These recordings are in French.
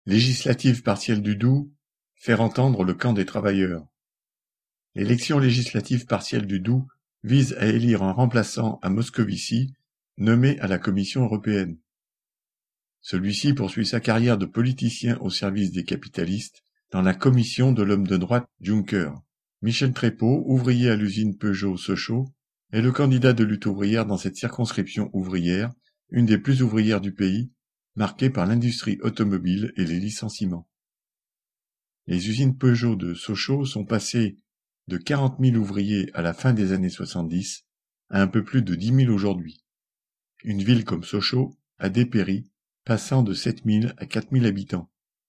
Législative partielle du Doubs, faire entendre le camp des travailleurs. L'élection législative partielle du Doubs vise à élire un remplaçant à Moscovici, nommé à la Commission européenne. Celui-ci poursuit sa carrière de politicien au service des capitalistes dans la commission de l'homme de droite Juncker. Michel Trépeau, ouvrier à l'usine Peugeot Sochaux, est le candidat de lutte ouvrière dans cette circonscription ouvrière, une des plus ouvrières du pays, marquée par l'industrie automobile et les licenciements. Les usines Peugeot de Sochaux sont passées de 40 000 ouvriers à la fin des années 70 à un peu plus de 10 000 aujourd'hui. Une ville comme Sochaux a dépéri, passant de 7 000 à 4 000 habitants.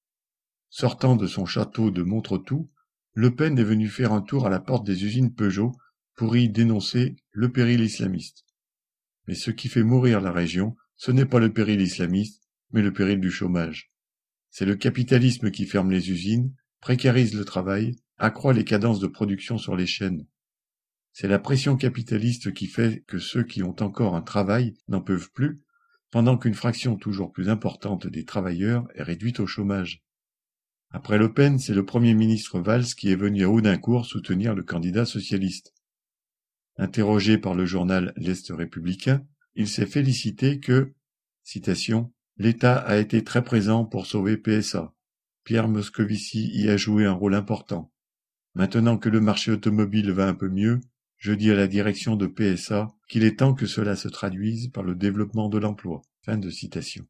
Sortant de son château de Montretout, Le Pen est venu faire un tour à la porte des usines Peugeot pour y dénoncer le péril islamiste. Mais ce qui fait mourir la région, ce n'est pas le péril islamiste, mais le péril du chômage. C'est le capitalisme qui ferme les usines, précarise le travail, accroît les cadences de production sur les chaînes. C'est la pression capitaliste qui fait que ceux qui ont encore un travail n'en peuvent plus, pendant qu'une fraction toujours plus importante des travailleurs est réduite au chômage. Après Le Pen, c'est le Premier ministre Valls qui est venu à Audincourt soutenir le candidat socialiste. Interrogé par le journal L'Est républicain, il s'est félicité que, citation, « l'État a été très présent pour sauver PSA. Pierre Moscovici y a joué un rôle important. Maintenant que le marché automobile va un peu mieux, je dis à la direction de PSA qu'il est temps que cela se traduise par le développement de l'emploi. » Fin de citation.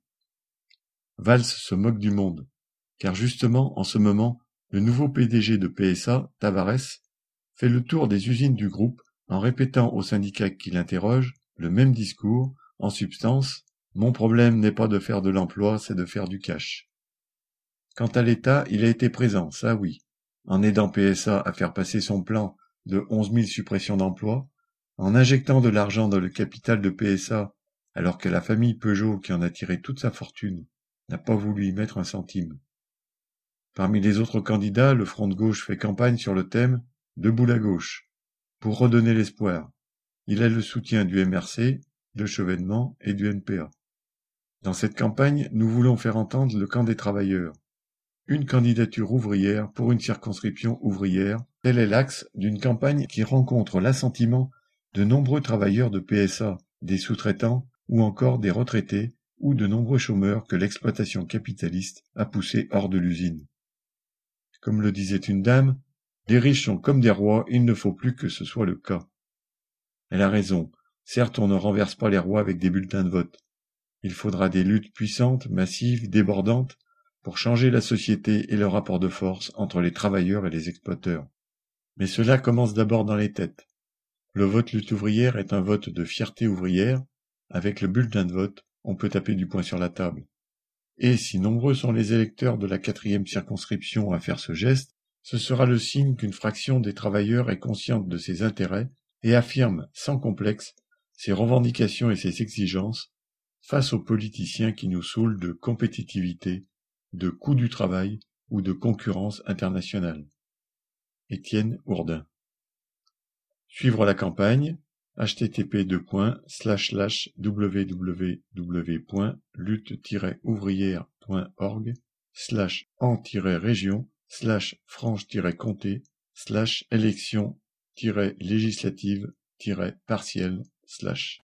Valls se moque du monde, car justement, en ce moment, le nouveau PDG de PSA, Tavares, fait le tour des usines du groupe en répétant aux syndicats qui l'interrogent le même discours, en substance, « Mon problème n'est pas de faire de l'emploi, c'est de faire du cash. » Quant à l'État, il a été présent, ça oui, en aidant PSA à faire passer son plan de 11 000 suppressions d'emplois, en injectant de l'argent dans le capital de PSA, alors que la famille Peugeot, qui en a tiré toute sa fortune, n'a pas voulu y mettre un centime. Parmi les autres candidats, le Front de gauche fait campagne sur le thème « Debout la gauche », pour redonner l'espoir. Il a le soutien du MRC, de Chevènement et du NPA. Dans cette campagne, nous voulons faire entendre le camp des travailleurs. Une candidature ouvrière pour une circonscription ouvrière, tel est l'axe d'une campagne qui rencontre l'assentiment de nombreux travailleurs de PSA, des sous-traitants ou encore des retraités ou de nombreux chômeurs que l'exploitation capitaliste a poussés hors de l'usine. Comme le disait une dame, les riches sont comme des rois, il ne faut plus que ce soit le cas. Elle a raison, certes on ne renverse pas les rois avec des bulletins de vote. Il faudra des luttes puissantes, massives, débordantes, pour changer la société et le rapport de force entre les travailleurs et les exploiteurs. Mais cela commence d'abord dans les têtes. Le vote lutte ouvrière est un vote de fierté ouvrière. Avec le bulletin de vote, on peut taper du poing sur la table. Et si nombreux sont les électeurs de la 4e circonscription à faire ce geste, ce sera le signe qu'une fraction des travailleurs est consciente de ses intérêts et affirme, sans complexe, ses revendications et ses exigences face aux politiciens qui nous saoulent de compétitivité, de coût du travail ou de concurrence internationale. Étienne Hourdin. Suivre la campagne http://www.lutte-ouvrière.org/en-région/franche-comté/élection-législative-partielle/